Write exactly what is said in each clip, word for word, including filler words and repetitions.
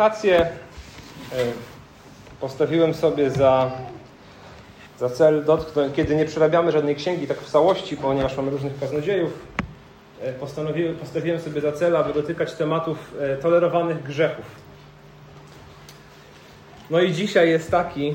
Wakacje postawiłem sobie za, za cel dotknąć, kiedy nie przerabiamy żadnej księgi tak w całości, ponieważ mamy różnych kaznodziejów, postanowiłem, postawiłem sobie za cel, aby dotykać tematów tolerowanych grzechów. No i dzisiaj jest taki,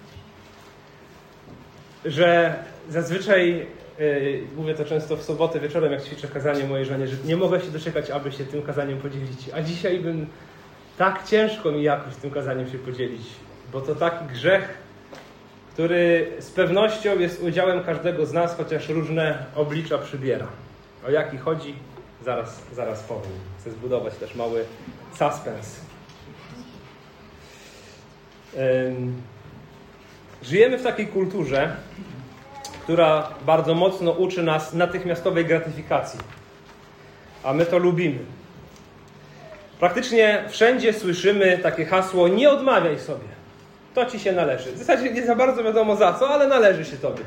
że zazwyczaj, yy, mówię to często w sobotę wieczorem, jak ćwiczę kazanie mojej żonie, że nie mogę się doczekać, aby się tym kazaniem podzielić. A dzisiaj bym, tak ciężko mi jakoś tym kazaniem się podzielić, bo to taki grzech, który z pewnością jest udziałem każdego z nas, chociaż różne oblicza przybiera. O jaki chodzi? Zaraz, zaraz powiem. Chcę zbudować też mały suspens. Ym, żyjemy w takiej kulturze, która bardzo mocno uczy nas natychmiastowej gratyfikacji. A my to lubimy. Praktycznie wszędzie słyszymy takie hasło: nie odmawiaj sobie. To ci się należy. W zasadzie nie za bardzo wiadomo za co, ale należy się tobie.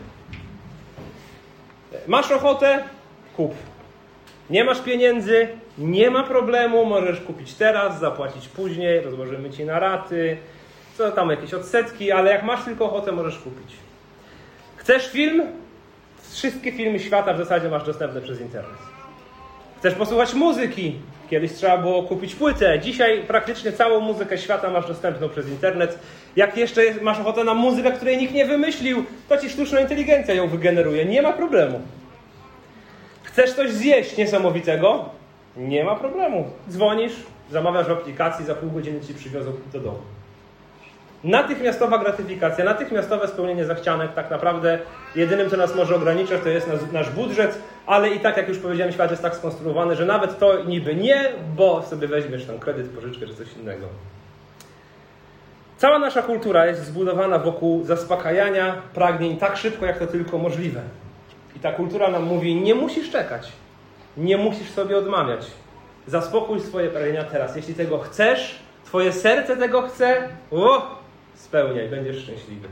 Masz ochotę? Kup. Nie masz pieniędzy? Nie ma problemu. Możesz kupić teraz, zapłacić później. Rozłożymy ci na raty. Co tam, jakieś odsetki, ale jak masz tylko ochotę, możesz kupić. Chcesz film? Wszystkie filmy świata w zasadzie masz dostępne przez internet. Chcesz posłuchać muzyki? Kiedyś trzeba było kupić płytę. Dzisiaj praktycznie całą muzykę świata masz dostępną przez internet. Jak jeszcze masz ochotę na muzykę, której nikt nie wymyślił, to ci sztuczna inteligencja ją wygeneruje. Nie ma problemu. Chcesz coś zjeść niesamowitego? Nie ma problemu. Dzwonisz, zamawiasz w aplikacji, za pół godziny ci przywiozą do domu. Natychmiastowa gratyfikacja, natychmiastowe spełnienie zachcianek, tak naprawdę jedynym, co nas może ograniczać, to jest nasz budżet, ale i tak, jak już powiedziałem, świat jest tak skonstruowany, że nawet to niby nie, bo sobie weźmiesz tam kredyt, pożyczkę czy coś innego. Cała nasza kultura jest zbudowana wokół zaspokajania pragnień tak szybko, jak to tylko możliwe. I ta kultura nam mówi: nie musisz czekać, nie musisz sobie odmawiać. Zaspokój swoje pragnienia teraz. Jeśli tego chcesz, twoje serce tego chce, o, spełniaj, będziesz szczęśliwy.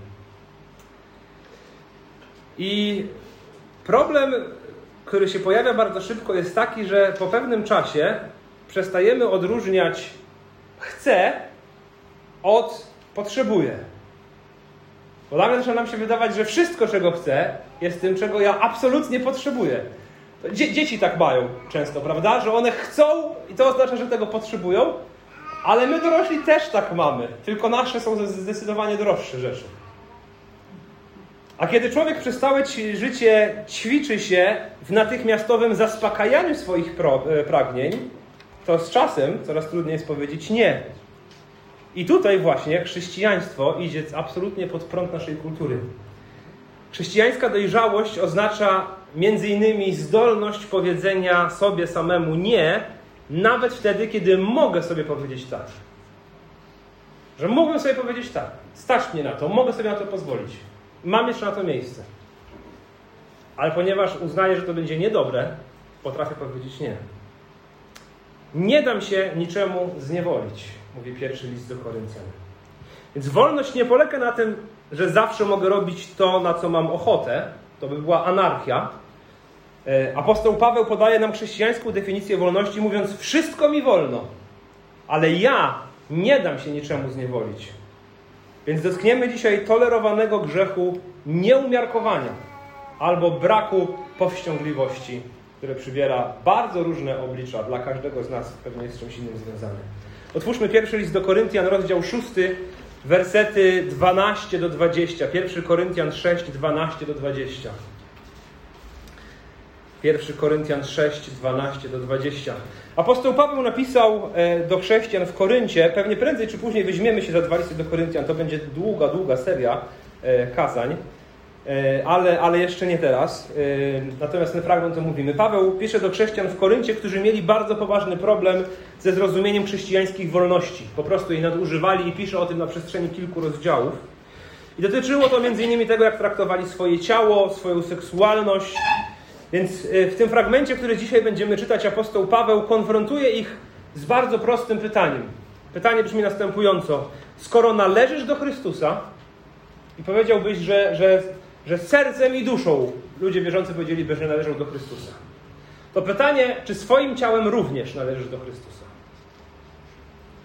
I problem, który się pojawia bardzo szybko, jest taki, że po pewnym czasie przestajemy odróżniać chcę od potrzebuję. Bo nagle zaczyna nam się wydawać, że wszystko, czego chcę, jest tym, czego ja absolutnie potrzebuję. Dzie- dzieci tak mają często, prawda? Że one chcą i to oznacza, że tego potrzebują, ale my dorośli też tak mamy. Tylko nasze są zdecydowanie droższe rzeczy. A kiedy człowiek przez całe życie ćwiczy się w natychmiastowym zaspokajaniu swoich pro- pragnień, to z czasem coraz trudniej jest powiedzieć nie. I tutaj właśnie chrześcijaństwo idzie absolutnie pod prąd naszej kultury. Chrześcijańska dojrzałość oznacza między innymi zdolność powiedzenia sobie samemu nie, nawet wtedy, kiedy mogę sobie powiedzieć tak. Że mógłbym sobie powiedzieć tak. Stać mnie na to, mogę sobie na to pozwolić. Mam jeszcze na to miejsce. Ale ponieważ uznaję, że to będzie niedobre, potrafię powiedzieć nie. Nie dam się niczemu zniewolić, mówi pierwszy list do Koryntian. Więc wolność nie polega na tym, że zawsze mogę robić to, na co mam ochotę. To by była anarchia. Apostoł Paweł podaje nam chrześcijańską definicję wolności, mówiąc: wszystko mi wolno, ale ja nie dam się niczemu zniewolić. Więc dotkniemy dzisiaj tolerowanego grzechu nieumiarkowania albo braku powściągliwości, które przybiera bardzo różne oblicza. Dla każdego z nas pewnie jest z czymś innym związane. Otwórzmy pierwszy list do Koryntian, rozdział szósty, wersety dwanaście do dwudziestu. pierwszy Koryntian sześć, dwanaście do dwudziestu. pierwszy Koryntian sześć, dwanaście do dwudziestu. Apostoł Paweł napisał do chrześcijan w Koryncie, pewnie prędzej czy później weźmiemy się za dwa listy do Koryntian, to będzie długa, długa seria kazań, ale, ale jeszcze nie teraz. Natomiast ten fragment to mówimy. Paweł pisze do chrześcijan w Koryncie, którzy mieli bardzo poważny problem ze zrozumieniem chrześcijańskich wolności. Po prostu jej nadużywali i pisze o tym na przestrzeni kilku rozdziałów. I dotyczyło to między innymi tego, jak traktowali swoje ciało, swoją seksualność. Więc w tym fragmencie, który dzisiaj będziemy czytać, apostoł Paweł konfrontuje ich z bardzo prostym pytaniem. Pytanie brzmi następująco: skoro należysz do Chrystusa i powiedziałbyś, że, że, że sercem i duszą ludzie wierzący powiedzieliby, że należą do Chrystusa, to pytanie, czy swoim ciałem również należysz do Chrystusa?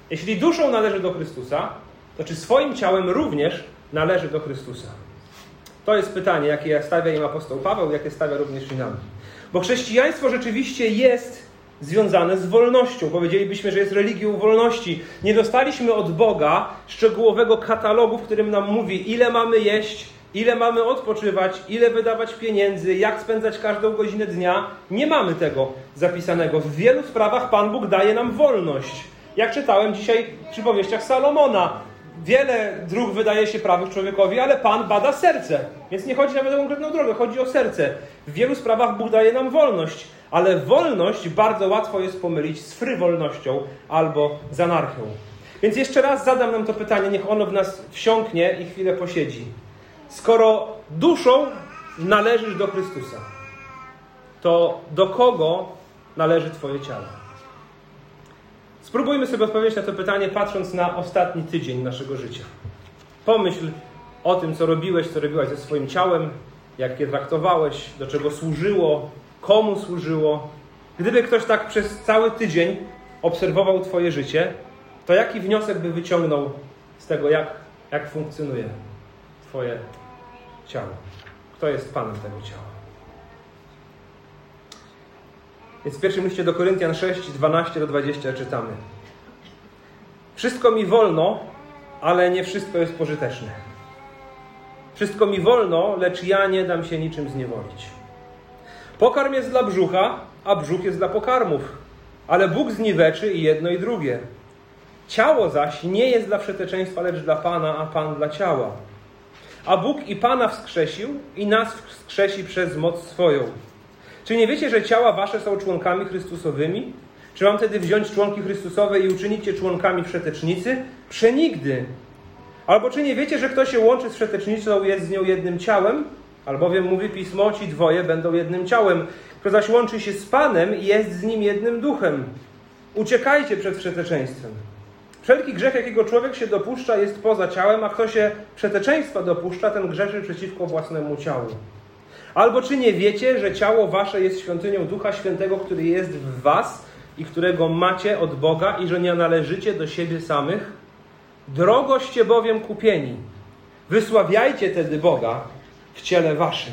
Jeśli duszą należy do Chrystusa, to czy swoim ciałem również należy do Chrystusa? To jest pytanie, jakie stawia im apostoł Paweł, jakie stawia również i nam. Bo chrześcijaństwo rzeczywiście jest związane z wolnością. Powiedzielibyśmy, że jest religią wolności. Nie dostaliśmy od Boga szczegółowego katalogu, w którym nam mówi, ile mamy jeść, ile mamy odpoczywać, ile wydawać pieniędzy, jak spędzać każdą godzinę dnia. Nie mamy tego zapisanego. W wielu sprawach Pan Bóg daje nam wolność. Jak czytałem dzisiaj w przypowieściach Salomona, wiele dróg wydaje się prawych człowiekowi, ale Pan bada serce. Więc nie chodzi nawet o konkretną drogę, chodzi o serce. W wielu sprawach Bóg daje nam wolność, ale wolność bardzo łatwo jest pomylić z frywolnością albo z anarchią. Więc jeszcze raz zadam nam to pytanie, niech ono w nas wsiąknie i chwilę posiedzi. Skoro duszą należysz do Chrystusa, to do kogo należy Twoje ciało? Spróbujmy sobie odpowiedzieć na to pytanie, patrząc na ostatni tydzień naszego życia. Pomyśl o tym, co robiłeś, co robiłaś ze swoim ciałem, jak je traktowałeś, do czego służyło, komu służyło. Gdyby ktoś tak przez cały tydzień obserwował Twoje życie, to jaki wniosek by wyciągnął z tego, jak, jak funkcjonuje Twoje ciało? Kto jest Panem tego ciała? Więc w pierwszym liście do Koryntian sześć, dwanaście do dwudziestu czytamy. Wszystko mi wolno, ale nie wszystko jest pożyteczne. Wszystko mi wolno, lecz ja nie dam się niczym zniewolić. Pokarm jest dla brzucha, a brzuch jest dla pokarmów. Ale Bóg zniweczy i jedno i drugie. Ciało zaś nie jest dla wszeteczeństwa, lecz dla Pana, a Pan dla ciała. A Bóg i Pana wskrzesił i nas wskrzesi przez moc swoją. Czy nie wiecie, że ciała wasze są członkami Chrystusowymi? Czy mam wtedy wziąć członki Chrystusowe i uczynić je członkami wszetecznicy? Przenigdy. Albo czy nie wiecie, że kto się łączy z wszetecznicą, jest z nią jednym ciałem? Albowiem mówi Pismo, ci dwoje będą jednym ciałem. Kto zaś łączy się z Panem, jest z nim jednym duchem. Uciekajcie przed wszeteczeństwem. Wszelki grzech, jakiego człowiek się dopuszcza, jest poza ciałem, a kto się wszeteczeństwa dopuszcza, ten grzeszy przeciwko własnemu ciału. Albo czy nie wiecie, że ciało wasze jest świątynią Ducha Świętego, który jest w was i którego macie od Boga i że nie należycie do siebie samych? Drogoście bowiem kupieni. Wysławiajcie tedy Boga w ciele waszym.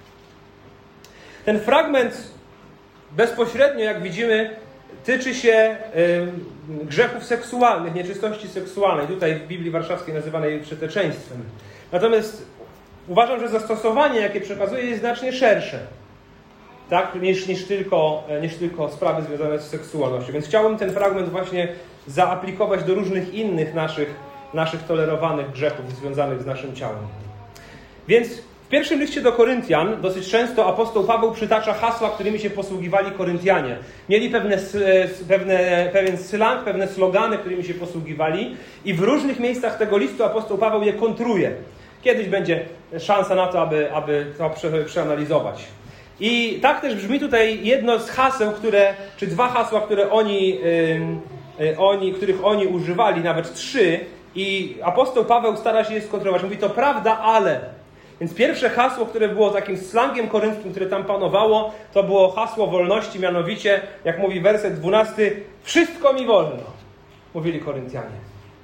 Ten fragment bezpośrednio, jak widzimy, tyczy się y, grzechów seksualnych, nieczystości seksualnej. Tutaj w Biblii Warszawskiej nazywanej wszeteczeństwem. Natomiast uważam, że zastosowanie, jakie przekazuje, jest znacznie szersze, tak? niż, niż, tylko, niż tylko sprawy związane z seksualnością. Więc chciałbym ten fragment właśnie zaaplikować do różnych innych naszych, naszych tolerowanych grzechów związanych z naszym ciałem. Więc w pierwszym liście do Koryntian dosyć często apostoł Paweł przytacza hasła, którymi się posługiwali Koryntianie. Mieli pewne, pewne, pewien slang, pewne slogany, którymi się posługiwali i w różnych miejscach tego listu apostoł Paweł je kontruje. Kiedyś będzie szansa na to, aby, aby to przeanalizować. I tak też brzmi tutaj jedno z haseł, które, czy dwa hasła, które oni, yy, oni, których oni używali, nawet trzy. I apostoł Paweł stara się je skontrolować. Mówi, to prawda, ale. Więc pierwsze hasło, które było takim slangiem korynckim, które tam panowało, to było hasło wolności, mianowicie, jak mówi werset dwunasty, wszystko mi wolno, mówili Koryntianie.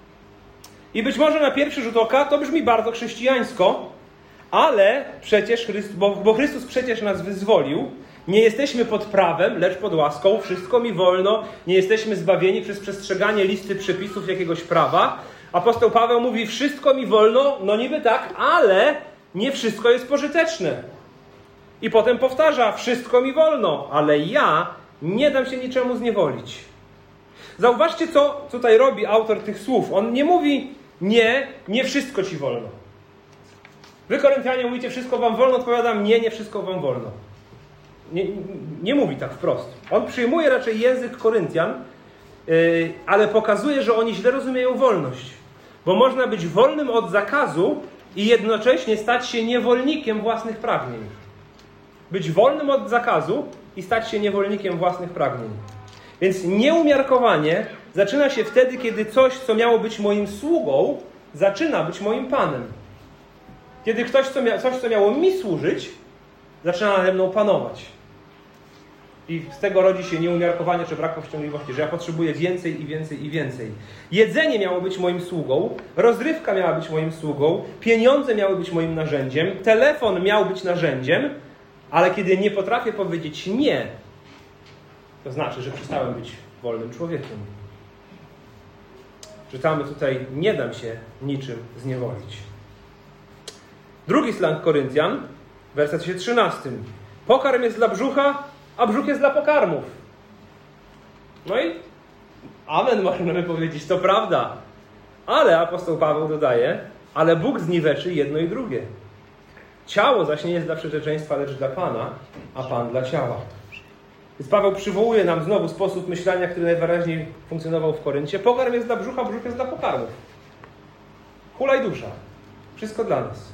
I być może na pierwszy rzut oka to brzmi bardzo chrześcijańsko, ale przecież Chrystus, bo, bo Chrystus przecież nas wyzwolił, nie jesteśmy pod prawem, lecz pod łaską, wszystko mi wolno, nie jesteśmy zbawieni przez przestrzeganie listy przepisów jakiegoś prawa. Apostoł Paweł mówi, wszystko mi wolno, no niby tak, ale nie wszystko jest pożyteczne. I potem powtarza, wszystko mi wolno, ale ja nie dam się niczemu zniewolić. Zauważcie, co tutaj robi autor tych słów. On nie mówi, nie, nie wszystko ci wolno. Wy, Koryntianie, mówicie, wszystko wam wolno, odpowiadam, nie, nie wszystko wam wolno. Nie, nie mówi tak wprost. On przyjmuje raczej język Koryntian, yy, ale pokazuje, że oni źle rozumieją wolność. Bo można być wolnym od zakazu i jednocześnie stać się niewolnikiem własnych pragnień. Być wolnym od zakazu i stać się niewolnikiem własnych pragnień. Więc nieumiarkowanie zaczyna się wtedy, kiedy coś, co miało być moim sługą, zaczyna być moim Panem. Kiedy ktoś, co mia- coś, co miało mi służyć, zaczyna nade mną panować. I z tego rodzi się nieumiarkowanie czy brak powściągliwości, że ja potrzebuję więcej i więcej i więcej. Jedzenie miało być moim sługą, rozrywka miała być moim sługą, pieniądze miały być moim narzędziem, telefon miał być narzędziem, ale kiedy nie potrafię powiedzieć nie, to znaczy, że przestałem być wolnym człowiekiem. Czytamy tutaj, nie dam się niczym zniewolić. Drugi list Koryntian, w wersecie trzynastym. Pokarm jest dla brzucha, a brzuch jest dla pokarmów. No i amen, możemy powiedzieć, to prawda. Ale apostoł Paweł dodaje, ale Bóg zniweczy jedno i drugie. Ciało zaś nie jest dla przeteczeństwa, lecz dla Pana, a Pan dla ciała. Więc Paweł przywołuje nam znowu sposób myślenia, który najwyraźniej funkcjonował w Koryncie. Pokarm jest dla brzucha, brzuch jest dla pokarmów. Hulaj dusza. Wszystko dla nas.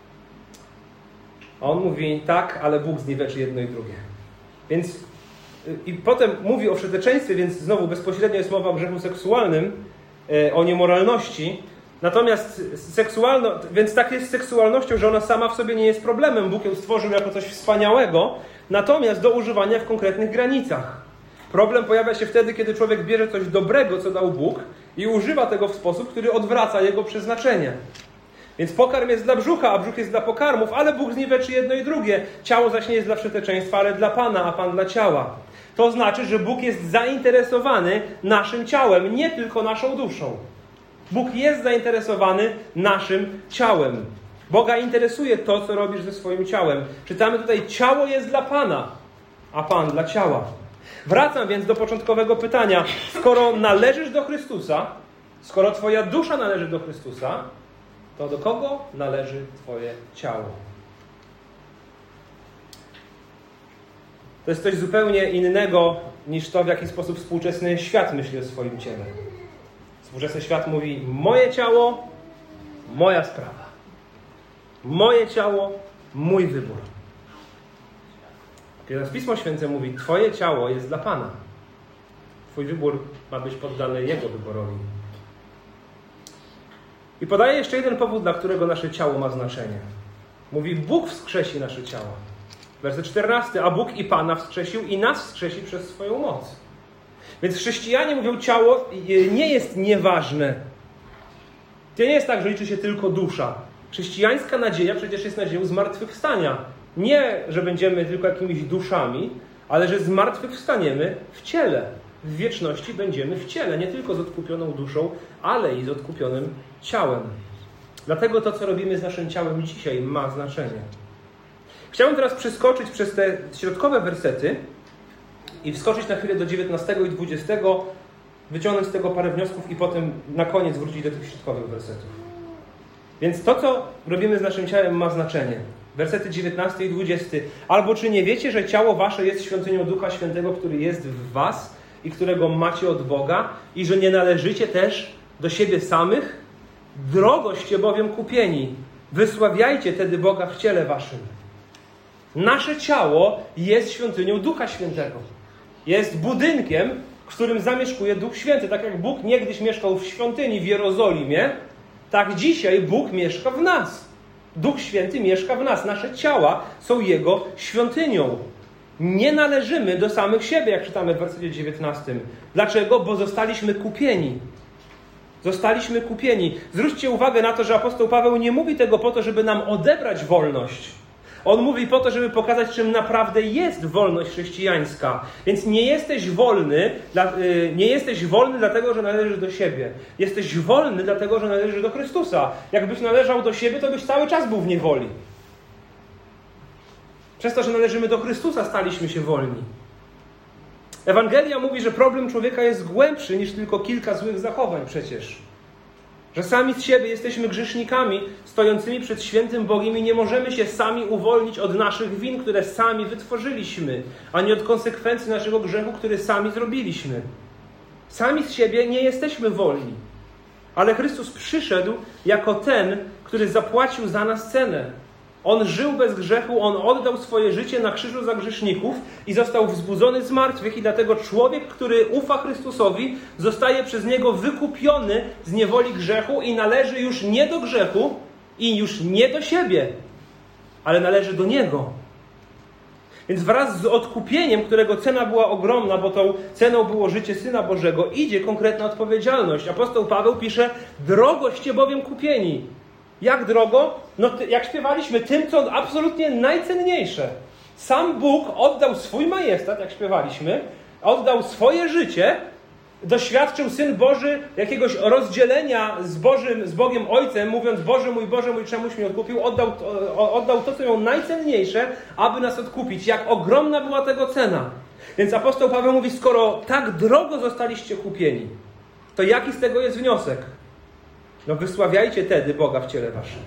A on mówi tak, ale Bóg zniweczy jedno i drugie. Więc i potem mówi o przeteczeństwie, więc znowu bezpośrednio jest mowa o grzechu seksualnym, o niemoralności. Natomiast seksualno, więc tak jest z seksualnością, że ona sama w sobie nie jest problemem. Bóg ją stworzył jako coś wspaniałego, natomiast do używania w konkretnych granicach. Problem pojawia się wtedy, kiedy człowiek bierze coś dobrego, co dał Bóg i używa tego w sposób, który odwraca jego przeznaczenie. Więc pokarm jest dla brzucha, a brzuch jest dla pokarmów, ale Bóg zniweczy jedno i drugie. Ciało zaś nie jest dla przeteczeństwa, ale dla Pana, a Pan dla ciała. To znaczy, że Bóg jest zainteresowany naszym ciałem, nie tylko naszą duszą. Bóg jest zainteresowany naszym ciałem. Boga interesuje to, co robisz ze swoim ciałem. Czytamy tutaj, ciało jest dla Pana, a Pan dla ciała. Wracam więc do początkowego pytania. Skoro należysz do Chrystusa, skoro twoja dusza należy do Chrystusa, to do kogo należy twoje ciało? To jest coś zupełnie innego niż to, w jaki sposób współczesny świat myśli o swoim ciele. Współczesny świat mówi, moje ciało, moja sprawa. Moje ciało, mój wybór. Kiedy Pismo Święte mówi, twoje ciało jest dla Pana. Twój wybór ma być poddany Jego wyborowi. I podaje jeszcze jeden powód, dla którego nasze ciało ma znaczenie. Mówi, Bóg wskrzesi nasze ciała. Werset czternasty. A Bóg i Pana wskrzesił i nas wskrzesi przez swoją moc. Więc chrześcijanie mówią, ciało nie jest nieważne. To nie jest tak, że liczy się tylko dusza. Chrześcijańska nadzieja przecież jest nadzieją zmartwychwstania. Nie, że będziemy tylko jakimiś duszami, ale że zmartwychwstaniemy w ciele. W wieczności będziemy w ciele, nie tylko z odkupioną duszą, ale i z odkupionym ciałem. Dlatego to, co robimy z naszym ciałem dzisiaj, ma znaczenie. Chciałbym teraz przeskoczyć przez te środkowe wersety i wskoczyć na chwilę do dziewiętnastego i dwudziestego, wyciągnąć z tego parę wniosków i potem na koniec wrócić do tych środkowych wersetów. Więc to, co robimy z naszym ciałem, ma znaczenie. Wersety dziewiętnasty i dwudziesty. Albo czy nie wiecie, że ciało wasze jest świątynią Ducha Świętego, który jest w was i którego macie od Boga i że nie należycie też do siebie samych? Drogoście bowiem kupieni. Wysławiajcie tedy Boga w ciele waszym. Nasze ciało jest świątynią Ducha Świętego. Jest budynkiem, w którym zamieszkuje Duch Święty. Tak jak Bóg niegdyś mieszkał w świątyni w Jerozolimie, tak dzisiaj Bóg mieszka w nas. Duch Święty mieszka w nas. Nasze ciała są Jego świątynią. Nie należymy do samych siebie, jak czytamy w wersecie dziewiętnastym. Dlaczego? Bo zostaliśmy kupieni. Zostaliśmy kupieni. Zwróćcie uwagę na to, że apostoł Paweł nie mówi tego po to, żeby nam odebrać wolność. On mówi po to, żeby pokazać, czym naprawdę jest wolność chrześcijańska. Więc nie jesteś wolny, nie jesteś wolny dlatego, że należysz do siebie. Jesteś wolny dlatego, że należysz do Chrystusa. Jakbyś należał do siebie, to byś cały czas był w niewoli. Przez to, że należymy do Chrystusa, staliśmy się wolni. Ewangelia mówi, że problem człowieka jest głębszy niż tylko kilka złych zachowań przecież. Że sami z siebie jesteśmy grzesznikami stojącymi przed świętym Bogiem i nie możemy się sami uwolnić od naszych win, które sami wytworzyliśmy, ani od konsekwencji naszego grzechu, który sami zrobiliśmy. Sami z siebie nie jesteśmy wolni. Ale Chrystus przyszedł jako ten, który zapłacił za nas cenę. On żył bez grzechu, On oddał swoje życie na krzyżu za grzeszników i został wzbudzony z martwych i dlatego człowiek, który ufa Chrystusowi, zostaje przez Niego wykupiony z niewoli grzechu i należy już nie do grzechu i już nie do siebie, ale należy do Niego. Więc wraz z odkupieniem, którego cena była ogromna, bo tą ceną było życie Syna Bożego, idzie konkretna odpowiedzialność. Apostoł Paweł pisze, drogoście bowiem kupieni. Jak drogo? No jak śpiewaliśmy, tym, co absolutnie najcenniejsze. Sam Bóg oddał swój majestat, jak śpiewaliśmy, oddał swoje życie, doświadczył Syn Boży jakiegoś rozdzielenia z Bożym, z Bogiem Ojcem, mówiąc, Boże mój, Boże mój, czemuś mnie odkupił, oddał, oddał to, co miał najcenniejsze, aby nas odkupić. Jak ogromna była tego cena. Więc apostoł Paweł mówi, skoro tak drogo zostaliście kupieni, to jaki z tego jest wniosek? No wysławiajcie tedy Boga w ciele waszym.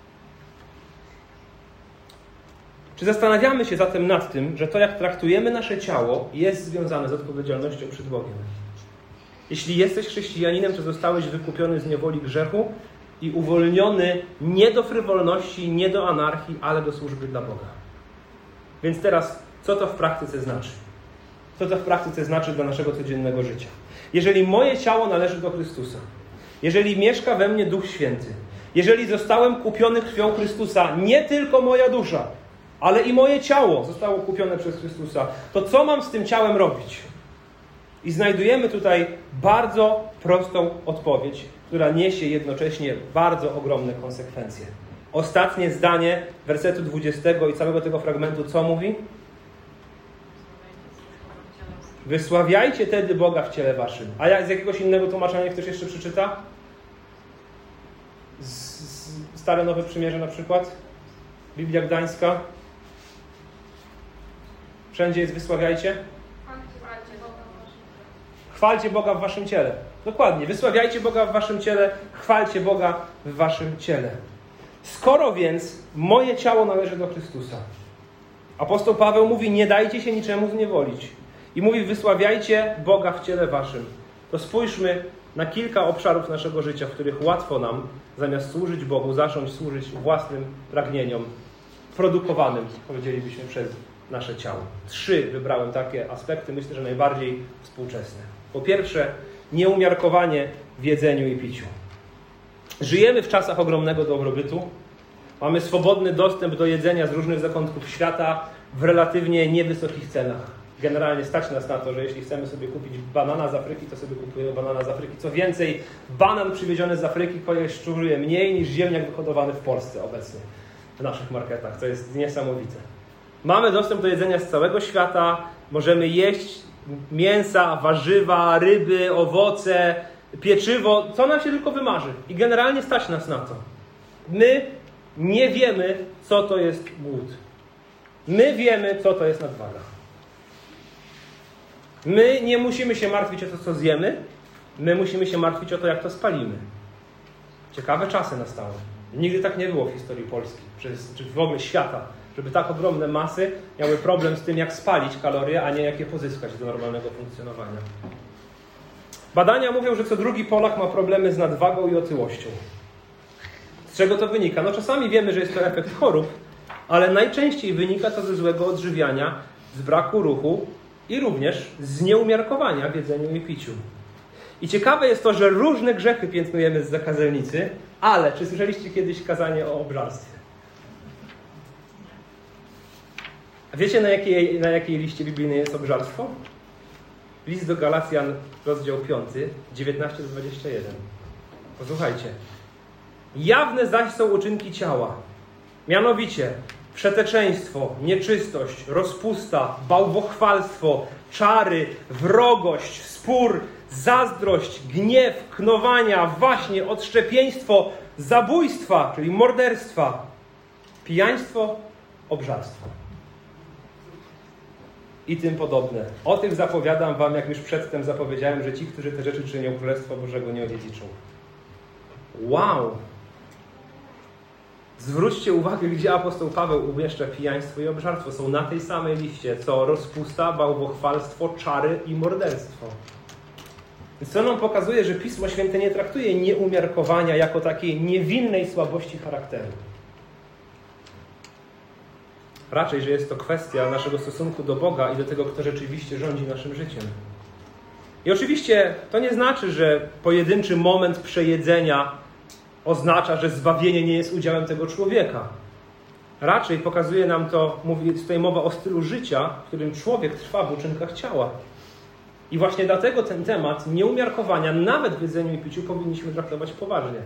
Czy zastanawiamy się zatem nad tym, że to, jak traktujemy nasze ciało, jest związane z odpowiedzialnością przed Bogiem? Jeśli jesteś chrześcijaninem, to zostałeś wykupiony z niewoli grzechu i uwolniony nie do frywolności, nie do anarchii, ale do służby dla Boga. Więc teraz, co to w praktyce znaczy? Co to w praktyce znaczy dla naszego codziennego życia? Jeżeli moje ciało należy do Chrystusa, jeżeli mieszka we mnie Duch Święty, jeżeli zostałem kupiony krwią Chrystusa, nie tylko moja dusza, ale i moje ciało zostało kupione przez Chrystusa, to co mam z tym ciałem robić? I znajdujemy tutaj bardzo prostą odpowiedź, która niesie jednocześnie bardzo ogromne konsekwencje. Ostatnie zdanie wersetu dwudziestego i całego tego fragmentu co mówi? Wysławiajcie tedy Boga w ciele waszym. A jak z jakiegoś innego tłumaczenia ktoś jeszcze przeczyta? Z, z Stare Nowe Przymierze na przykład? Biblia Gdańska? Wszędzie jest wysławiajcie? Chwalcie Boga w waszym ciele. Dokładnie. Wysławiajcie Boga w waszym ciele, chwalcie Boga w waszym ciele. Skoro więc moje ciało należy do Chrystusa, apostoł Paweł mówi, nie dajcie się niczemu zniewolić. I mówi, wysławiajcie Boga w ciele waszym. To spójrzmy na kilka obszarów naszego życia, w których łatwo nam, zamiast służyć Bogu, zacząć służyć własnym pragnieniom, produkowanym, powiedzielibyśmy, przez nasze ciało. Trzy wybrałem takie aspekty, myślę, że najbardziej współczesne. Po pierwsze, nieumiarkowanie w jedzeniu i piciu. Żyjemy w czasach ogromnego dobrobytu. Mamy swobodny dostęp do jedzenia z różnych zakątków świata w relatywnie niewysokich cenach. Generalnie stać nas na to, że jeśli chcemy sobie kupić banana z Afryki, to sobie kupujemy banana z Afryki. Co więcej, banan przywieziony z Afryki kosztuje mniej niż ziemniak wyhodowany w Polsce obecnie w naszych marketach. To jest niesamowite. Mamy dostęp do jedzenia z całego świata. Możemy jeść mięsa, warzywa, ryby, owoce, pieczywo, co nam się tylko wymarzy. I generalnie stać nas na to. My nie wiemy, co to jest głód. My wiemy, co to jest nadwaga. My nie musimy się martwić o to, co zjemy. My musimy się martwić o to, jak to spalimy. Ciekawe czasy nastały. Nigdy tak nie było w historii Polski, czy w ogóle świata, żeby tak ogromne masy miały problem z tym, jak spalić kalorie, a nie jak je pozyskać do normalnego funkcjonowania. Badania mówią, że co drugi Polak ma problemy z nadwagą i otyłością. Z czego to wynika? No czasami wiemy, że jest to efekt chorób, ale najczęściej wynika to ze złego odżywiania, z braku ruchu i również z nieumiarkowania w jedzeniu i piciu. I ciekawe jest to, że różne grzechy piętnujemy z zakazelnicy, ale czy słyszeliście kiedyś kazanie o obżarstwie? A wiecie, na jakiej, na jakiej liście biblijnej jest obżarstwo? List do Galacjan, rozdział piąty, dziewiętnaście do dwudziestego pierwszego. Posłuchajcie. Jawne zaś są uczynki ciała, mianowicie przeteczeństwo, nieczystość, rozpusta, bałwochwalstwo, czary, wrogość, spór, zazdrość, gniew, knowania, waśnie, odszczepieństwo, zabójstwa, czyli morderstwa, pijaństwo, obżarstwo i tym podobne. O tych zapowiadam wam, jak już przedtem zapowiedziałem, że ci, którzy te rzeczy czynią, Królestwa Bożego nie odziedziczą. Wow! Zwróćcie uwagę, gdzie apostoł Paweł umieszcza pijaństwo i obżarstwo. Są na tej samej liście, co rozpusta, bałwochwalstwo, czary i morderstwo. Więc to nam pokazuje, że Pismo Święte nie traktuje nieumiarkowania jako takiej niewinnej słabości charakteru. Raczej, że jest to kwestia naszego stosunku do Boga i do tego, kto rzeczywiście rządzi naszym życiem. I oczywiście to nie znaczy, że pojedynczy moment przejedzenia oznacza, że zbawienie nie jest udziałem tego człowieka. Raczej pokazuje nam to, mówi, jest tutaj mowa o stylu życia, w którym człowiek trwa w uczynkach ciała. I właśnie dlatego ten temat nieumiarkowania, nawet w jedzeniu i piciu, powinniśmy traktować poważnie.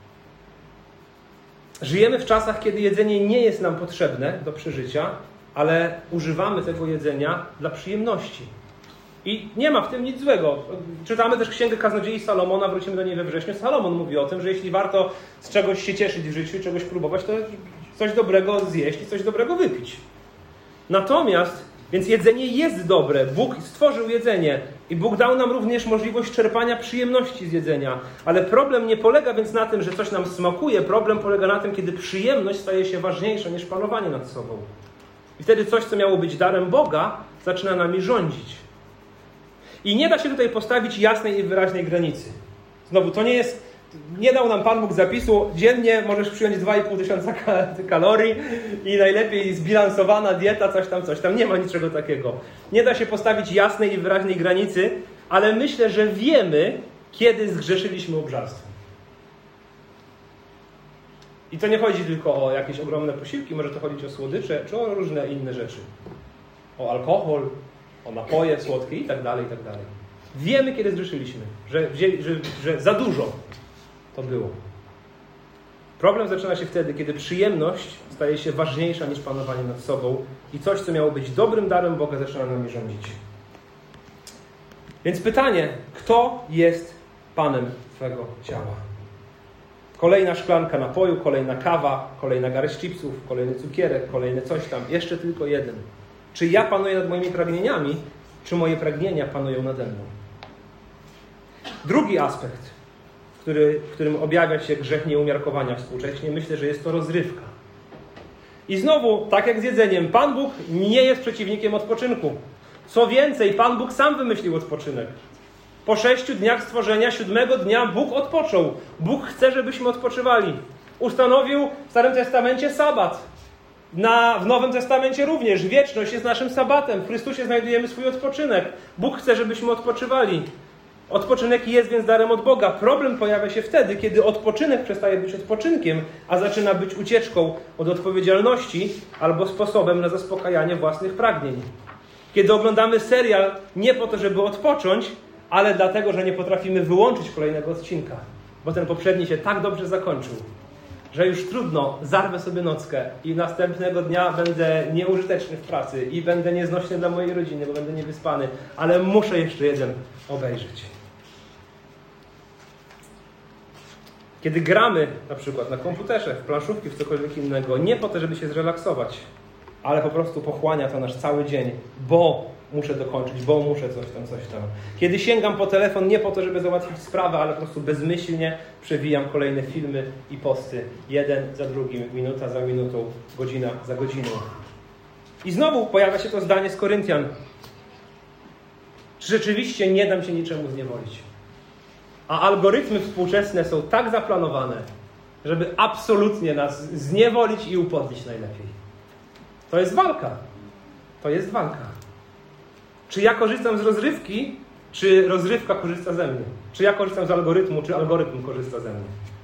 Żyjemy w czasach, kiedy jedzenie nie jest nam potrzebne do przeżycia, ale używamy tego jedzenia dla przyjemności. I nie ma w tym nic złego. Czytamy też Księgę Kaznodziei Salomona, wrócimy do niej we wrześniu. Salomon mówi o tym, że jeśli warto z czegoś się cieszyć w życiu, czegoś próbować, to coś dobrego zjeść i coś dobrego wypić. Natomiast, więc jedzenie jest dobre. Bóg stworzył jedzenie i Bóg dał nam również możliwość czerpania przyjemności z jedzenia. Ale problem nie polega więc na tym, że coś nam smakuje. Problem polega na tym, kiedy przyjemność staje się ważniejsza niż panowanie nad sobą. I wtedy coś, co miało być darem Boga, zaczyna nami rządzić. I nie da się tutaj postawić jasnej i wyraźnej granicy. Znowu, to nie jest... Nie dał nam Pan Bóg zapisu, dziennie możesz przyjąć dwa i pół tysiąca kalorii i najlepiej zbilansowana dieta, coś tam, coś tam. Nie ma niczego takiego. Nie da się postawić jasnej i wyraźnej granicy, ale myślę, że wiemy, kiedy zgrzeszyliśmy obżarstwem. I to nie chodzi tylko o jakieś ogromne posiłki, może to chodzić o słodycze, czy o różne inne rzeczy. O alkohol, o napoje słodkie i tak dalej, i tak dalej. Wiemy, kiedy zgrzeszyliśmy, że, że, że za dużo to było. Problem zaczyna się wtedy, kiedy przyjemność staje się ważniejsza niż panowanie nad sobą i coś, co miało być dobrym darem Boga, zaczyna nami rządzić. Więc pytanie, kto jest Panem Twego ciała? Kolejna szklanka napoju, kolejna kawa, kolejna garść chipsów, kolejny cukierek, kolejne coś tam, jeszcze tylko jeden. Czy ja panuję nad moimi pragnieniami, czy moje pragnienia panują nade mną? Drugi aspekt, który, w którym objawia się grzech nieumiarkowania współcześnie, myślę, że jest to rozrywka. I znowu, tak jak z jedzeniem, Pan Bóg nie jest przeciwnikiem odpoczynku. Co więcej, Pan Bóg sam wymyślił odpoczynek. Po sześciu dniach stworzenia, siódmego dnia Bóg odpoczął. Bóg chce, żebyśmy odpoczywali. Ustanowił w Starym Testamencie sabat. Na, w Nowym Testamencie również. Wieczność jest naszym sabatem. W Chrystusie znajdujemy swój odpoczynek. Bóg chce, żebyśmy odpoczywali. Odpoczynek jest więc darem od Boga. Problem pojawia się wtedy, kiedy odpoczynek przestaje być odpoczynkiem, a zaczyna być ucieczką od odpowiedzialności albo sposobem na zaspokajanie własnych pragnień. Kiedy oglądamy serial nie po to, żeby odpocząć, ale dlatego, że nie potrafimy wyłączyć kolejnego odcinka, bo ten poprzedni się tak dobrze zakończył, że już trudno, zarwę sobie nockę i następnego dnia będę nieużyteczny w pracy i będę nieznośny dla mojej rodziny, bo będę niewyspany, ale muszę jeszcze jeden obejrzeć. Kiedy gramy na przykład na komputerze, w planszówki, w cokolwiek innego, nie po to, żeby się zrelaksować, ale po prostu pochłania to nasz cały dzień, bo muszę dokończyć, bo muszę coś tam, coś tam. Kiedy sięgam po telefon nie po to, żeby załatwić sprawę, ale po prostu bezmyślnie przewijam kolejne filmy i posty. Jeden za drugim, minuta za minutą, godzina za godziną. I znowu pojawia się to zdanie z Koryntian. Czy rzeczywiście nie dam się niczemu zniewolić? A algorytmy współczesne są tak zaplanowane, żeby absolutnie nas zniewolić i upodlić najlepiej. To jest walka. To jest walka. Czy ja korzystam z rozrywki, czy rozrywka korzysta ze mnie? Czy ja korzystam z algorytmu, czy algorytm korzysta ze mnie?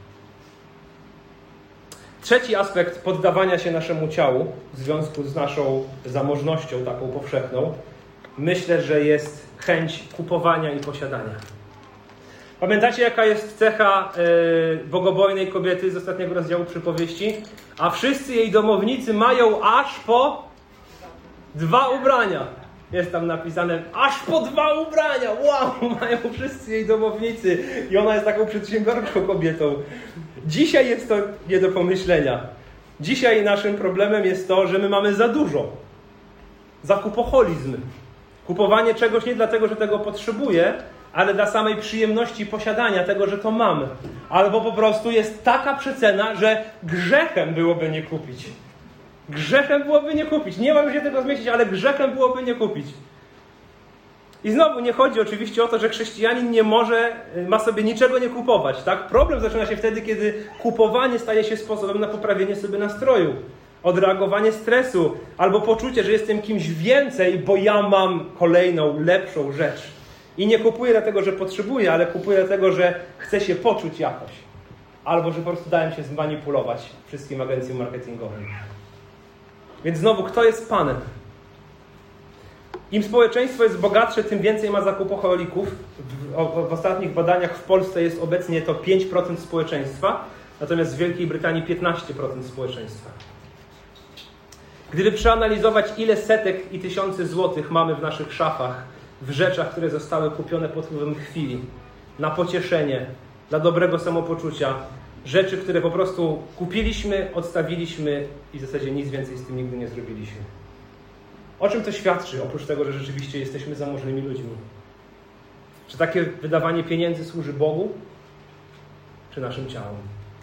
Trzeci aspekt poddawania się naszemu ciału w związku z naszą zamożnością taką powszechną, myślę, że jest chęć kupowania i posiadania. Pamiętacie, jaka jest cecha yy, bogobojnej kobiety z ostatniego rozdziału przypowieści? A wszyscy jej domownicy mają aż po dwa ubrania. Jest tam napisane, aż po dwa ubrania. Wow, mają wszyscy jej domownicy. I ona jest taką przedsiębiorczą kobietą. Dzisiaj jest to nie do pomyślenia. Dzisiaj naszym problemem jest to, że my mamy za dużo. Zakupoholizm. Kupowanie czegoś nie dlatego, że tego potrzebuję, ale dla samej przyjemności posiadania tego, że to mamy. Albo po prostu jest taka przecena, że grzechem byłoby nie kupić. Grzechem byłoby nie kupić. Nie mam się tego zmieścić, ale grzechem byłoby nie kupić. I znowu nie chodzi oczywiście o to, że chrześcijanin nie może, ma sobie niczego nie kupować. Tak? Problem zaczyna się wtedy, kiedy kupowanie staje się sposobem na poprawienie sobie nastroju, odreagowanie stresu, albo poczucie, że jestem kimś więcej, bo ja mam kolejną, lepszą rzecz. I nie kupuję dlatego, że potrzebuję, ale kupuję dlatego, że chcę się poczuć jakoś. Albo że po prostu dałem się zmanipulować wszystkim agencjom marketingowym. Więc znowu, kto jest Panem? Im społeczeństwo jest bogatsze, tym więcej ma zakupoholików. W, w ostatnich badaniach w Polsce jest obecnie to pięć procent społeczeństwa, natomiast w Wielkiej Brytanii piętnaście procent społeczeństwa. Gdyby przeanalizować, ile setek i tysiące złotych mamy w naszych szafach, w rzeczach, które zostały kupione pod wpływem chwili, na pocieszenie, dla dobrego samopoczucia, rzeczy, które po prostu kupiliśmy, odstawiliśmy i w zasadzie nic więcej z tym nigdy nie zrobiliśmy. O czym to świadczy, oprócz tego, że rzeczywiście jesteśmy zamożnymi ludźmi? Czy takie wydawanie pieniędzy służy Bogu, czy naszym ciałom?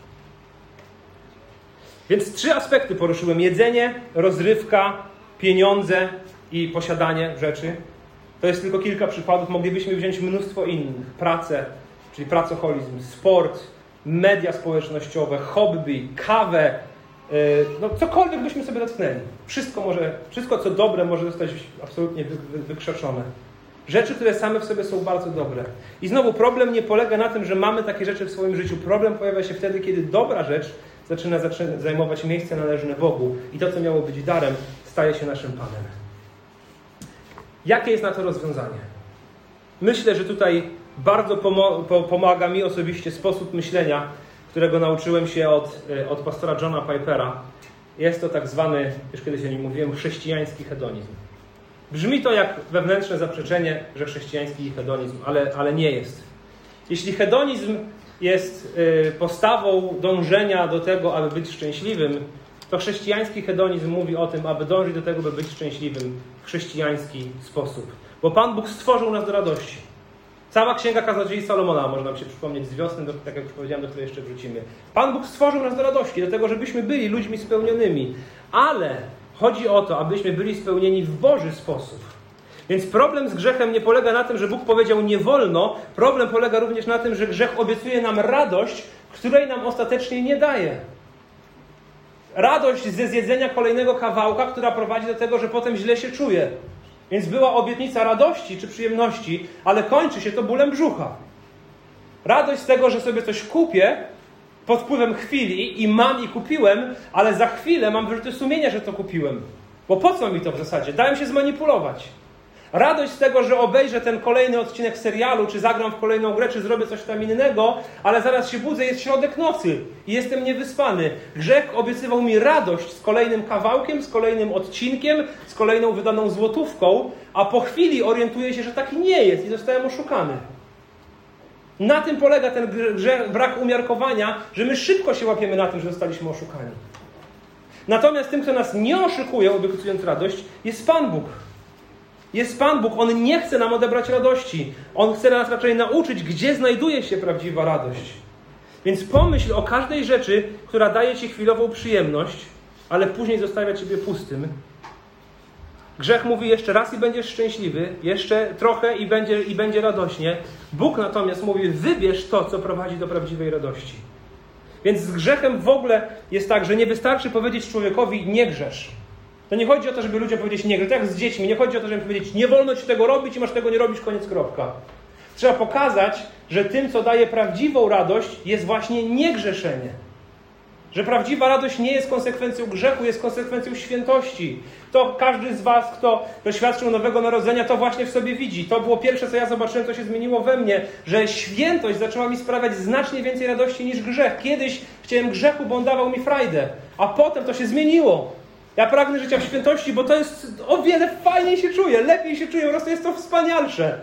Więc trzy aspekty poruszyłem. Jedzenie, rozrywka, pieniądze i posiadanie rzeczy. To jest tylko kilka przykładów. Moglibyśmy wziąć mnóstwo innych. Pracę, czyli pracoholizm, sport, media społecznościowe, hobby, kawę, no cokolwiek byśmy sobie dotknęli. Wszystko może, wszystko co dobre może zostać absolutnie wy, wy, wykrzeczone. Rzeczy, które same w sobie są bardzo dobre. I znowu problem nie polega na tym, że mamy takie rzeczy w swoim życiu. Problem pojawia się wtedy, kiedy dobra rzecz zaczyna, zaczyna zajmować miejsce należne Bogu i to, co miało być darem, staje się naszym Panem. Jakie jest na to rozwiązanie? Myślę, że tutaj bardzo pomo- pomaga mi osobiście sposób myślenia, którego nauczyłem się od, od pastora Johna Pipera. Jest to tak zwany, już kiedyś o nim mówiłem, chrześcijański hedonizm. Brzmi to jak wewnętrzne zaprzeczenie, że chrześcijański hedonizm, ale, ale nie jest. Jeśli hedonizm jest y, postawą dążenia do tego, aby być szczęśliwym, to chrześcijański hedonizm mówi o tym, aby dążyć do tego, by być szczęśliwym w chrześcijański sposób. Bo Pan Bóg stworzył nas do radości. Cała Księga Kaznodziei Salomona, można nam się przypomnieć z wiosny, do, tak jak już powiedziałem, do której jeszcze wrócimy. Pan Bóg stworzył nas do radości, do tego, żebyśmy byli ludźmi spełnionymi. Ale chodzi o to, abyśmy byli spełnieni w Boży sposób. Więc problem z grzechem nie polega na tym, że Bóg powiedział nie wolno. Problem polega również na tym, że grzech obiecuje nam radość, której nam ostatecznie nie daje. Radość ze zjedzenia kolejnego kawałka, która prowadzi do tego, że potem źle się czuje. Więc była obietnica radości czy przyjemności, ale kończy się to bólem brzucha. Radość z tego, że sobie coś kupię pod wpływem chwili i mam i kupiłem, ale za chwilę mam wyrzuty sumienia, że to kupiłem. Bo po co mi to w zasadzie? Dałem się zmanipulować. Radość z tego, że obejrzę ten kolejny odcinek serialu, czy zagram w kolejną grę, czy zrobię coś tam innego, ale zaraz się budzę, jest środek nocy i jestem niewyspany. Grzech obiecywał mi radość z kolejnym kawałkiem, z kolejnym odcinkiem, z kolejną wydaną złotówką, a po chwili orientuję się, że tak nie jest i zostałem oszukany. Na tym polega ten grzech, brak umiarkowania, że my szybko się łapiemy na tym, że zostaliśmy oszukani. Natomiast tym, kto nas nie oszukuje, obiecując radość, jest Pan Bóg. Jest Pan Bóg. On nie chce nam odebrać radości. On chce nas raczej nauczyć, gdzie znajduje się prawdziwa radość. Więc pomyśl o każdej rzeczy, która daje Ci chwilową przyjemność, ale później zostawia Ciebie pustym. Grzech mówi jeszcze raz i będziesz szczęśliwy, jeszcze trochę i będzie, i będzie radośnie. Bóg natomiast mówi, wybierz to, co prowadzi do prawdziwej radości. Więc z grzechem w ogóle jest tak, że nie wystarczy powiedzieć człowiekowi nie grzesz. To nie chodzi o to, żeby ludziom powiedzieć nie grzesz. Tak jak z dziećmi. Nie chodzi o to, żeby powiedzieć nie wolno Ci tego robić i masz tego nie robić, koniec, kropka. Trzeba pokazać, że tym, co daje prawdziwą radość, jest właśnie niegrzeszenie. Że prawdziwa radość nie jest konsekwencją grzechu, jest konsekwencją świętości. To każdy z Was, kto doświadczył Nowego Narodzenia, to właśnie w sobie widzi. To było pierwsze, co ja zobaczyłem, co się zmieniło we mnie, że świętość zaczęła mi sprawiać znacznie więcej radości niż grzech. Kiedyś chciałem grzechu, bo on dawał mi frajdę, a potem to się zmieniło. Ja pragnę życia w świętości, bo to jest o wiele fajniej się czuję, lepiej się czuję, po prostu jest to wspanialsze.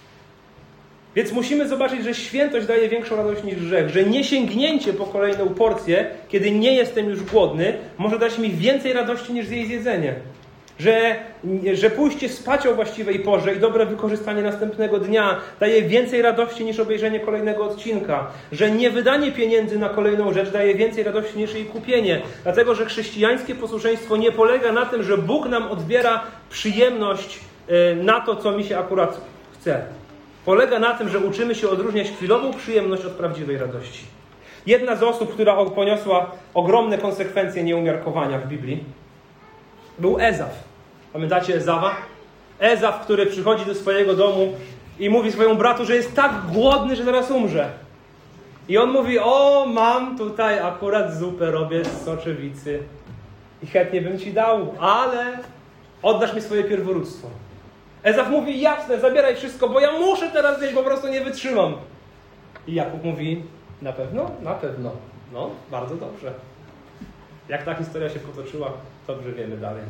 Więc musimy zobaczyć, że świętość daje większą radość niż grzech, że nie sięgnięcie po kolejną porcję, kiedy nie jestem już głodny, może dać mi więcej radości niż jej zjedzenie. Że, że pójście spać o właściwej porze i dobre wykorzystanie następnego dnia daje więcej radości niż obejrzenie kolejnego odcinka. Że nie wydanie pieniędzy na kolejną rzecz daje więcej radości niż jej kupienie. Dlatego, że chrześcijańskie posłuszeństwo nie polega na tym, że Bóg nam odbiera przyjemność na to, co mi się akurat chce. Polega na tym, że uczymy się odróżniać chwilową przyjemność od prawdziwej radości. Jedna z osób, która poniosła ogromne konsekwencje nieumiarkowania w Biblii, był Ezaf. Pamiętacie Ezawa? Ezaf, który przychodzi do swojego domu i mówi swojemu bratu, że jest tak głodny, że zaraz umrze. I on mówi, o, mam tutaj akurat zupę, robię z soczewicy. i chętnie bym ci dał, ale oddasz mi swoje pierworództwo. Ezaf mówi, jasne, zabieraj wszystko, bo ja muszę teraz zjeść, po prostu nie wytrzymam. I Jakub mówi, na pewno? Na pewno. No, bardzo dobrze. Jak ta historia się potoczyła, dobrze wiemy dalej.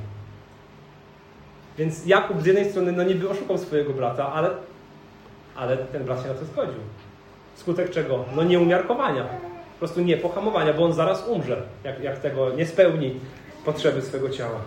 Więc Jakub z jednej strony no niby oszukał swojego brata, ale, ale ten brat się na to zgodził. Skutek czego? No nieumiarkowania. Po prostu nie pohamowania, bo on zaraz umrze, jak, jak tego nie spełni potrzeby swego ciała.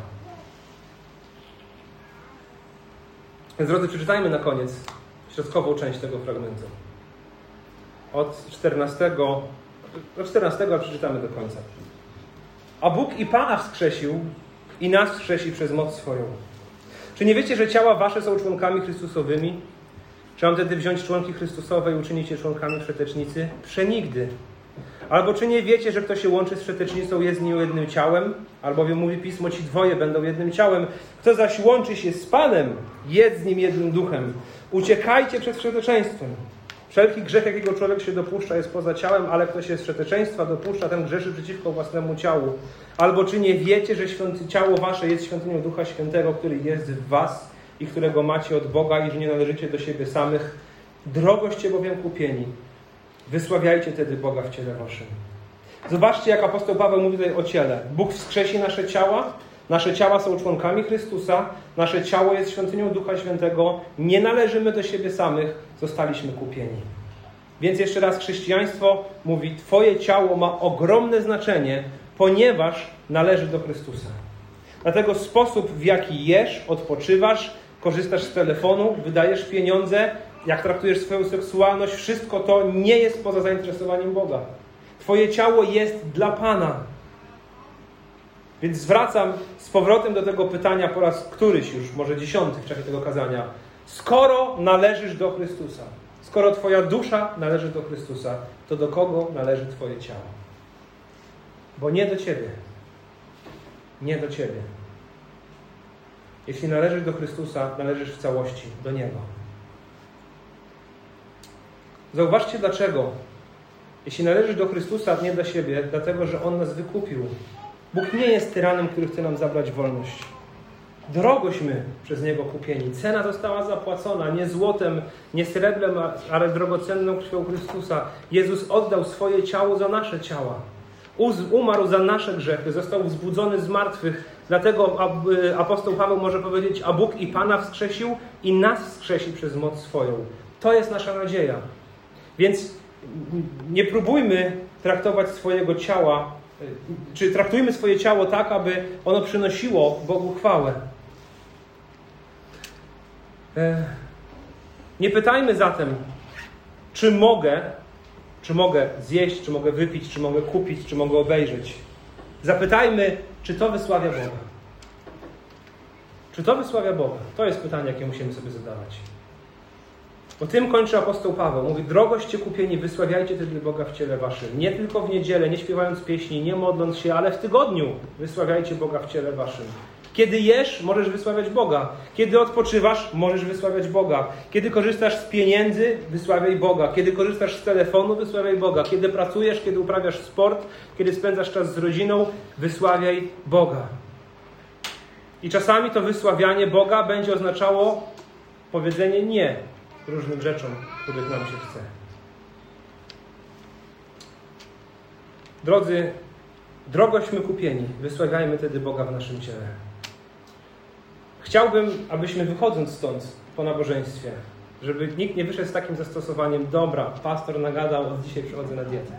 Więc drodzy, przeczytajmy na koniec środkową część tego fragmentu. Od czternastego, do czternastego przeczytamy do końca. A Bóg i Pana wskrzesił i nas wskrzesi przez moc swoją. Czy nie wiecie, że ciała wasze są członkami Chrystusowymi? Czy mam wtedy wziąć członki Chrystusowe i uczynić je członkami wszetecznicy? Przenigdy. Albo czy nie wiecie, że kto się łączy z wszetecznicą, jest z nią jednym ciałem? Albowiem mówi Pismo, ci dwoje będą jednym ciałem. Kto zaś łączy się z Panem, jest z nim jednym duchem. Uciekajcie przed wszeteczeństwem. Wszelki grzech, jakiego człowiek się dopuszcza, jest poza ciałem, ale kto się z wszeteczeństwa dopuszcza, ten grzeszy przeciwko własnemu ciału. Albo czy nie wiecie, że świąty, ciało wasze jest świątynią Ducha Świętego, który jest w was i którego macie od Boga i że nie należycie do siebie samych? Drogoście bowiem kupieni. Wysławiajcie tedy Boga w ciele waszym. Zobaczcie, jak apostoł Paweł mówi tutaj o ciele. Bóg wskrzesi nasze ciała. Nasze ciała są członkami Chrystusa. Nasze ciało jest świątynią Ducha Świętego. Nie należymy do siebie samych. Zostaliśmy kupieni. Więc jeszcze raz chrześcijaństwo mówi, twoje ciało ma ogromne znaczenie, ponieważ należy do Chrystusa. Dlatego sposób, w jaki jesz, odpoczywasz, korzystasz z telefonu, wydajesz pieniądze, jak traktujesz swoją seksualność, wszystko to nie jest poza zainteresowaniem Boga. Twoje ciało jest dla Pana. Więc zwracam z powrotem do tego pytania po raz któryś już, może dziesiąty w czasie tego kazania. Skoro należysz do Chrystusa, skoro twoja dusza należy do Chrystusa, to do kogo należy twoje ciało? Bo nie do ciebie. Nie do ciebie. Jeśli należysz do Chrystusa, należysz w całości do Niego. Zauważcie dlaczego. Jeśli należysz do Chrystusa, nie do siebie, dlatego, że On nas wykupił. Bóg nie jest tyranem, który chce nam zabrać wolność. Drogośmy przez Niego kupieni. Cena została zapłacona nie złotem, nie srebrem, ale drogocenną krwią Chrystusa. Jezus oddał swoje ciało za nasze ciała. Umarł za nasze grzechy, został wzbudzony z martwych. Dlatego apostoł Paweł może powiedzieć, a Bóg i Pana wskrzesił i nas wskrzesi przez moc swoją. To jest nasza nadzieja. Więc nie próbujmy traktować swojego ciała, czy traktujmy swoje ciało tak, aby ono przynosiło Bogu chwałę. Nie pytajmy zatem, czy mogę, czy mogę zjeść, czy mogę wypić, czy mogę kupić, czy mogę obejrzeć. Zapytajmy, czy to wysławia Boga. Czy to wysławia Boga? To jest pytanie, jakie musimy sobie zadawać. O tym kończy apostoł Paweł. Mówi, drogoście kupieni, wysławiajcie tedy Boga w ciele waszym. Nie tylko w niedzielę, nie śpiewając pieśni, nie modląc się, ale w tygodniu wysławiajcie Boga w ciele waszym. Kiedy jesz, możesz wysławiać Boga. Kiedy odpoczywasz, możesz wysławiać Boga. Kiedy korzystasz z pieniędzy, wysławiaj Boga. Kiedy korzystasz z telefonu, wysławiaj Boga. Kiedy pracujesz, kiedy uprawiasz sport, kiedy spędzasz czas z rodziną, wysławiaj Boga. I czasami to wysławianie Boga będzie oznaczało powiedzenie nie różnym rzeczom, których nam się chce. Drodzy, drogośmy kupieni, wysławiajmy tedy Boga w naszym ciele. Chciałbym, abyśmy wychodząc stąd po nabożeństwie, żeby nikt nie wyszedł z takim zastosowaniem, dobra, pastor nagadał, od dzisiaj przychodzę na dietę.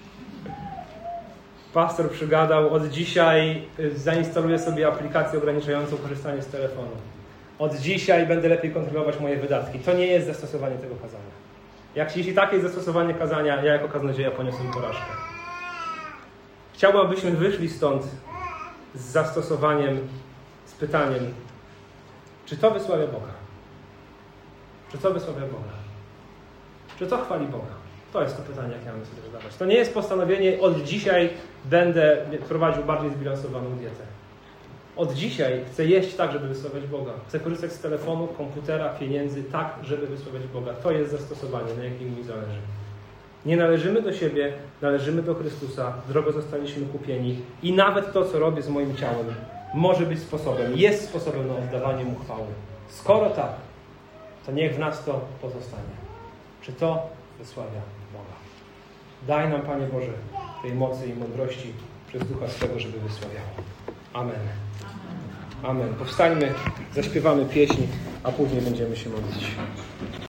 Pastor przygadał, od dzisiaj zainstaluję sobie aplikację ograniczającą korzystanie z telefonu. Od dzisiaj będę lepiej kontrolować moje wydatki. To nie jest zastosowanie tego kazania. Jak, jeśli takie jest zastosowanie kazania, ja jako kaznodzieja poniosłem porażkę. Chciałbym, abyśmy wyszli stąd z zastosowaniem, z pytaniem, czy to wysławia Boga? Czy to wysławia Boga? Czy to chwali Boga? To jest to pytanie, jakie mamy sobie zadawać. To nie jest postanowienie, od dzisiaj będę prowadził bardziej zbilansowaną dietę. Od dzisiaj chcę jeść tak, żeby wysławiać Boga. Chcę korzystać z telefonu, komputera, pieniędzy tak, żeby wysławiać Boga. To jest zastosowanie, na jakim mi zależy. Nie należymy do siebie, należymy do Chrystusa, drogo zostaliśmy kupieni i nawet to, co robię z moim ciałem, może być sposobem, jest sposobem na oddawanie Mu chwały. Skoro tak, to niech w nas to pozostanie. Czy to wysławia Boga? Daj nam, Panie Boże, tej mocy i mądrości przez Ducha swego, żeby wysławiało. Amen. Amen. Powstańmy, zaśpiewamy pieśń, a później będziemy się modlić.